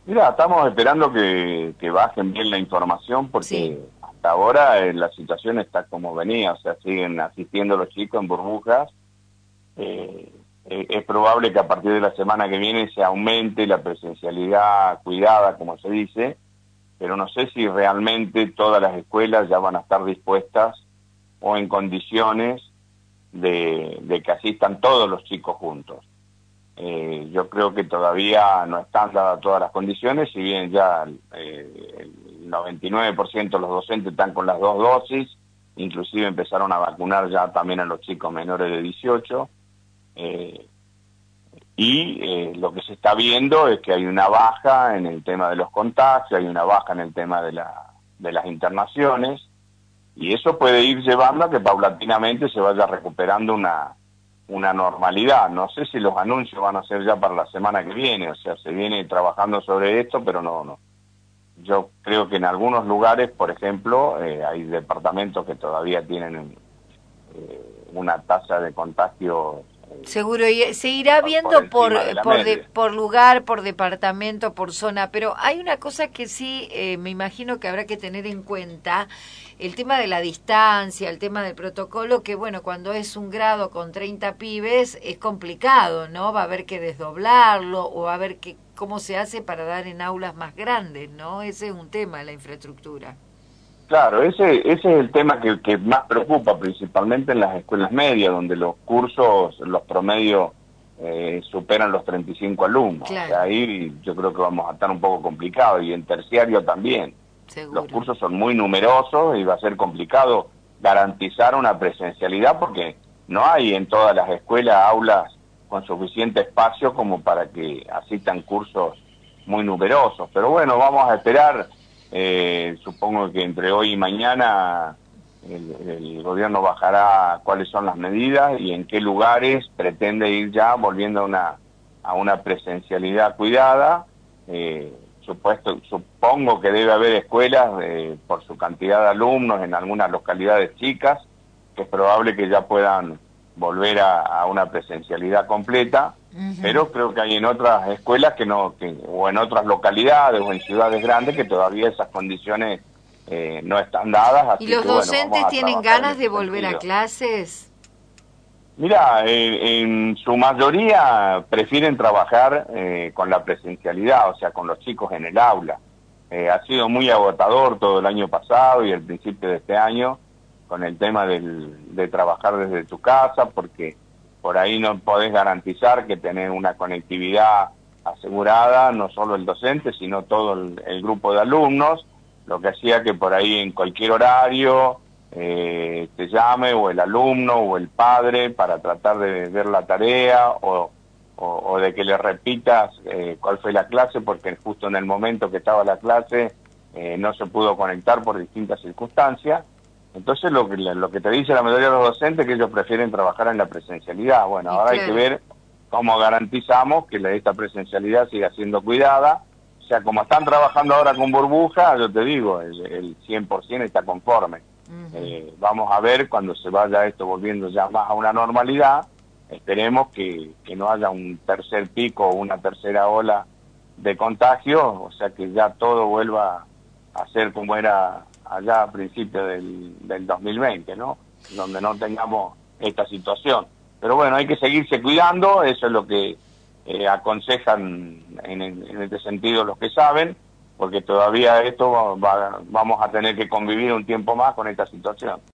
Mira, estamos esperando que bajen bien la información Sí, porque hasta ahora la situación está como venía, o sea, siguen asistiendo los chicos en burbujas. Eh, es probable que a partir de la semana que viene se aumente la presencialidad cuidada, como se dice, pero no sé si realmente todas las escuelas ya van a estar dispuestas o en condiciones de que asistan todos los chicos juntos. Yo creo que todavía no están dadas todas las condiciones, si bien ya el 99% de los docentes están con las dos dosis, inclusive empezaron a vacunar ya también a los chicos menores de 18, eh, lo que se está viendo es que hay una baja en el tema de los contagios, hay una baja en el tema de las internaciones, y eso puede ir llevando a que paulatinamente se vaya recuperando una normalidad. No sé si los anuncios van a ser ya para la semana que viene, o sea, se viene trabajando sobre esto, pero no. Yo creo que en algunos lugares, por ejemplo, hay departamentos que todavía tienen una tasa de contagio seguro. Y se irá por viendo encima de la media. por lugar, por departamento, por zona. Pero hay una cosa que sí me imagino que habrá que tener en cuenta, el tema de la distancia, el tema del protocolo, que bueno, cuando es un grado con 30 pibes es complicado, ¿no? Va a haber que desdoblarlo o va a ver que, cómo se hace para dar en aulas más grandes, ¿no? Ese es un tema, la infraestructura. Claro, ese es el tema que más preocupa, principalmente en las escuelas medias, donde los cursos, los promedios superan los 35 alumnos. O sea, Claro, ahí yo creo que vamos a estar un poco complicados, y en terciario también. Los seguro. cursos son muy numerosos y va a ser complicado garantizar una presencialidad porque no hay en todas las escuelas aulas con suficiente espacio como para que asistan cursos muy numerosos. Pero bueno, vamos a esperar. Supongo que entre hoy y mañana el gobierno bajará cuáles son las medidas y en qué lugares pretende ir ya volviendo a una presencialidad cuidada. Supongo que debe haber escuelas por su cantidad de alumnos en algunas localidades chicas, que es probable que ya puedan volver a una presencialidad completa, Ujú. pero creo que hay en otras escuelas o en otras localidades o en ciudades grandes que todavía esas condiciones no están dadas, ¿Y así los que bueno, vamos docentes a tienen trabajar en ganas de ese volver a sentido. clases? Mira, en su mayoría prefieren trabajar con la presencialidad, o sea, con los chicos en el aula. Ha sido muy agotador todo el año pasado y el principio de este año con el tema de trabajar desde tu casa, porque por ahí no podés garantizar que tenés una conectividad asegurada, no solo el docente, sino todo el grupo de alumnos, lo que hacía que por ahí en cualquier horario te llame o el alumno o el padre para tratar de ver la tarea o de que le repitas cuál fue la clase, porque justo en el momento que estaba la clase no se pudo conectar por distintas circunstancias. Entonces lo que te dice la mayoría de los docentes es que ellos prefieren trabajar en la presencialidad. Bueno, Y ahora hay que claro. ver cómo garantizamos que esta presencialidad siga siendo cuidada. O sea, como están trabajando ahora con burbuja, yo te digo, el 100% está conforme. Ujú. Vamos a ver cuando se vaya esto volviendo ya más a una normalidad. Esperemos que no haya un tercer pico o una tercera ola de contagio, o sea que ya todo vuelva a ser como era allá a principios del 2020, ¿no? Donde no tengamos esta situación. Pero bueno, hay que seguirse cuidando, eso es lo que aconsejan en este sentido los que saben, porque todavía vamos a tener que convivir un tiempo más con esta situación.